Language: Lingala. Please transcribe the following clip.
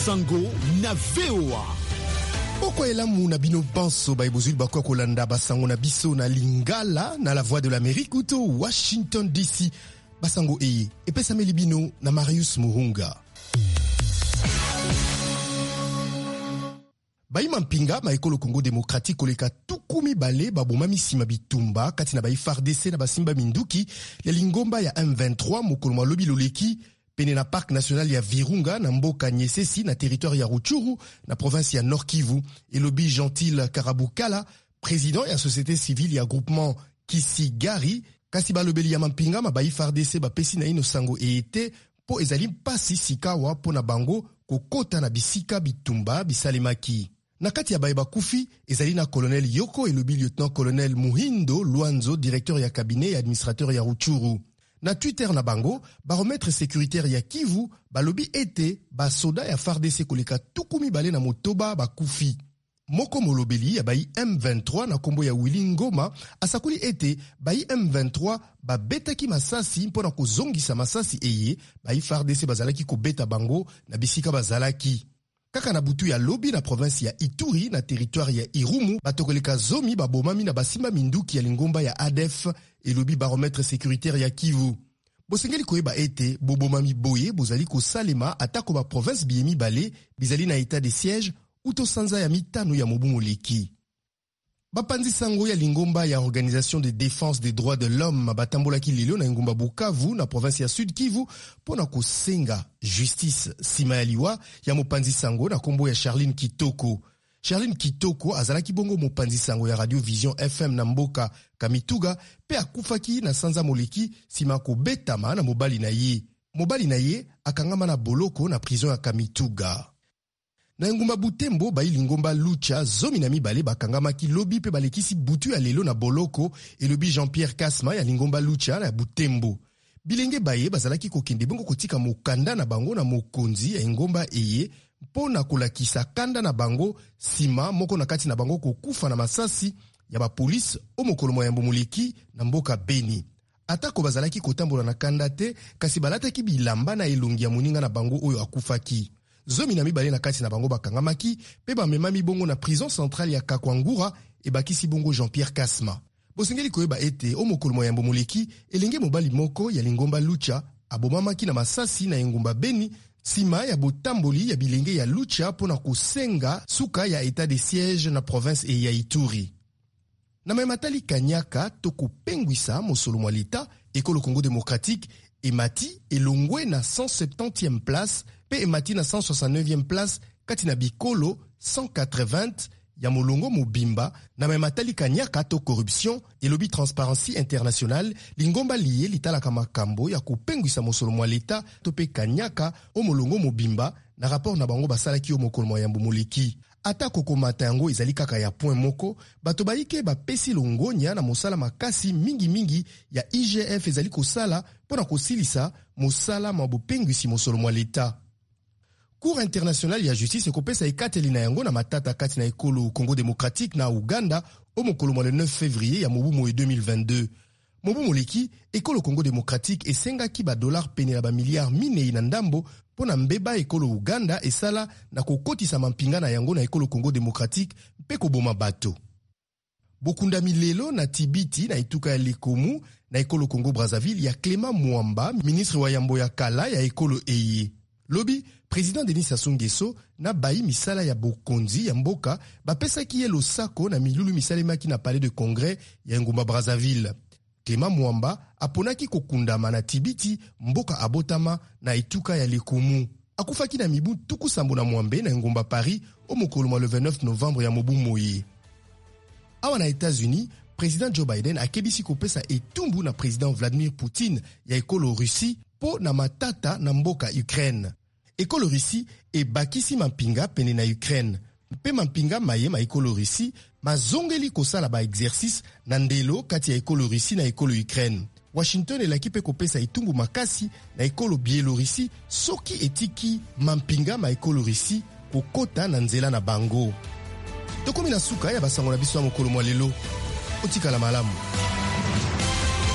Sango na VOA. Oko elamu na bino banso ba ebozuli bakwa kolanda basango na biso na Lingala na la Voix de l'Amérique uto Washington DC. Basango eye epesa meli bino na Marius Muhunga. Baima mpinga maekolo Congo Démocratique koleka tukumi bale baboma misima bitumba kati na FARDC na basimba minduki ya lingomba ya M23 mokolo mwa lobi loleki pene na Parc National ya Virunga na mboka Nyesesi na territoire ya Rutshuru na province ya Nord Kivu. Elobi Gentil Karabukala, président ya société civile ya groupement Kisigari, kasi balobeli ya mampinga mabai FARDC bapesi na ino sango ete po ezali mpasi sikawa po na bango kokota na bisika bitumba bisalemaki. Na kati ya baeba kufi, ezali na colonel Yoko elobi lieutenant colonel Muhindo Luanzo, directeur ya cabinet ya administrateur ya Rutshuru. Na Twitter na bango, baromètre sécuritaire ya Kivu, balobi ete basoda ya FARDC koleka tukumi bale na motoba bakufi. Moko molobeli ya bai M23 na kombo ya Willy Ngoma asakuli ete bai M23 babetaki masasi mpona kozongisa masasi eye bai FARDC bazalaki kobeta bango na bisika bazalaki. Kaka na butu ya lobi na province ya Ituri na territoire ya Irumu batokoleka zomi babomami na basimba minduki ya lingomba ya ADF elobi baromètre sécuritaire ya Kivu. Bosengeli koyeba ete bobomami boye bozali kosalema atako ba province biyemi bale bizali na état de siège uto sanza ya mitano ya mobu moleki. Bapanzi sango ya lingomba ya Organisation de défense des droits de l'homme batambola ki lelo na ngomba Bukavu na province ya Sud Kivu pona kosenga justice sima ya liwa ya mopanzi sango na kombo ya Charline Kitoko. Charline Kitoko azalaki bongo mopanzi sango ya Radio Vision FM na mboka Kamituga pe akufaki na sanza moleki sima ko betama na mobali na ye. Mobali na ye akangama na boloko na prison ya Kamituga. Na ngumba Butembo bayi lingomba Lucha zomi na mibale bakangamaki lobi pe balekisi butu ya lelo na boloko elobi Jean-Pierre Kasma ya lingomba Lucha na Butembo. Bilenge baye bazalaki kokende bongo kotika mokanda na bango na mokonzi ya ngomba eye mpona kolakisa kanda na bango sima moko na kati na bango kokufa na masasi ya ba police o mokolo moyambo moleki na mboka Beni. Atako bazalaki kotambola na kanda te kasi balataki bilamba na elongi ya moninga na bango oyo akufaki. Zomi na mibale na kati na bango bakangamaki pe bamemami bongo na prison centrale ya Kakwangura e bakisi bongo Jean-Pierre Kasma. Bosengeli koyeba ete o mokolo moyambo moleki elenge mobali moko ya lingomba Lucha abomamaki na masasi na engumba Beni sima ya botamboli ya bilenge ya Lucha pona kosenga suka ya état de siège na province e ya Ituri. Na mematali kanyaka toko pengwisa mosolo mwa leta ekolo Congo Démocratique emati elongwe na 170e place pe emati na 169e place kati na bikolo 180 ya molongo mobimba na mematali kanyaka to corruption elobi Transparency International lingomba liye litalaka makambo ya kopengwisa mosolo mwa leta to pe kanyaka o molongo mobimba na rapport na bango basalaki o mokolo mwa yambo moleki. Ata kokomata yango ezali kaka ya point moko, bato baike bapesi longonya na mosala makasi mingi ya IGF ezali kosala pona kosilisa mosala mabopengwisi mosolo mwa leta. Cour internationale ya justice ekopesa ekateli na yango na matata kati na ekolo Congo Démocratique na Uganda o mokolo mwa le 9 février ya mobu moe 2022. Mobu moleki, ekolo Congo Démocratique esengaki ba dollar pene na ba milliard minei na ndambo pona mbeba ekolo Uganda esala na kokotisa mampinga na yango na ekolo Congo Démocratique mpe koboma bato. Bokunda milelo na Tibiti na etuka ya Lekomu na ekolo Congo Brazzaville ya Clément Mwamba, ministre wa yambo ya kala ya ekolo eye. Lobi, président Denis Sassou Nguesso na bayi misala ya bokonzi ya mboka bapesaki ye losako na milulu misalemaki na palais de congrès ya ngumba Brazzaville. Clément Mwamba aponaki kokundama na Tibiti mboka abotama na etuka ya Lekomu. Akufaki na mibu tuku sambo na mwambe na ngumba Paris o mokolo mwa le 29 novembre ya mobu moye. Awa na États-Unis, président Joe Biden akebisi kopesa etumbu na président Vladimir Poutine ya ekolo Russie po na matata na mboka Ukraine. Ekolo Russie ebakisi mampinga pene na Ukraine. Mpe mampinga mayema ekolo Russie mazongeli kosala ba exercice na ndelo kati ya ekolo Russie na ekolo Ukraine. Washington elaki pe kopesa etumbu makasi na ekolo Biélorussie soki etiki mampinga ma ekolo Russie kokota na nzela na bango. Tokomi na suka ya basango na biso ya mokolo mwa lelo. Otikala malamu.